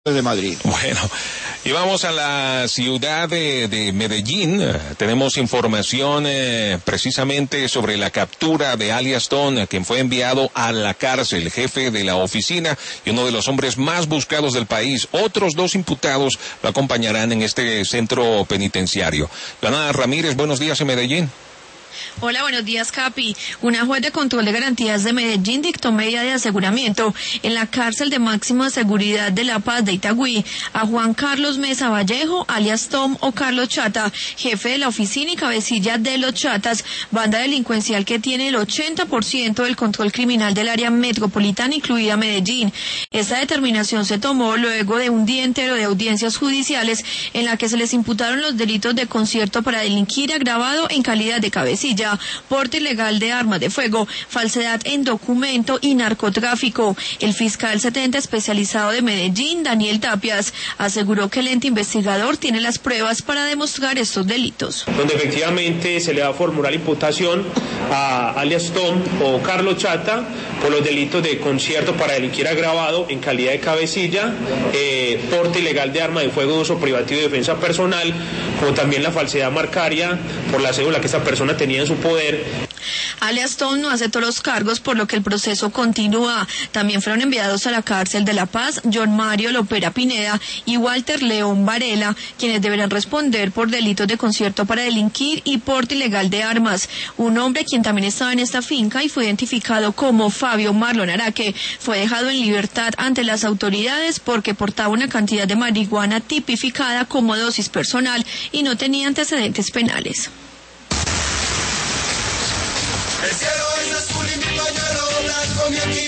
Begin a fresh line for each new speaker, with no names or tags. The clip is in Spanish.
de Madrid.
Bueno, y vamos a la ciudad de Medellín. Tenemos información precisamente sobre la captura de alias Stone, quien fue enviado a la cárcel, jefe de la oficina y uno de los hombres más buscados del país. Otros 2 imputados lo acompañarán en este centro penitenciario. Joana Ramírez, buenos días en Medellín.
Hola, buenos días, Capi. Una juez de control de garantías de Medellín dictó medida de aseguramiento en la cárcel de máxima seguridad de La Paz de Itagüí a Juan Carlos Mesa Vallejo, alias Tom o Carlos Chata, jefe de la oficina y cabecilla de Los Chatas, banda delincuencial que tiene el 80% del control criminal del área metropolitana, incluida Medellín. Esta determinación se tomó luego de un día entero de audiencias judiciales en la que se les imputaron los delitos de concierto para delinquir agravado en calidad de cabecilla, porte ilegal de armas de fuego, falsedad en documento y narcotráfico. El fiscal 70 especializado de Medellín, Daniel Tapias, aseguró que el ente investigador tiene las pruebas para demostrar estos delitos.
Donde efectivamente se le va a formular imputación a alias Tom o Carlos Chata por los delitos de concierto para delinquir agravado en calidad de cabecilla, porte ilegal de arma de fuego de uso privativo y defensa personal, como también la falsedad marcaria por la cédula que esta persona tenía en su poder.
Alias Tom no aceptó los cargos, por lo que el proceso continúa. También fueron enviados a la cárcel de La Paz John Mario Lopera Pineda y Walter León Varela, quienes deberán responder por delitos de concierto para delinquir y porte ilegal de armas. Un hombre quien también estaba en esta finca y fue identificado como Fabio Marlon Araque fue dejado en libertad ante las autoridades porque portaba una cantidad de marihuana tipificada como dosis personal y no tenía antecedentes penales.
El cielo es azul y mi pañuelo blanco, mi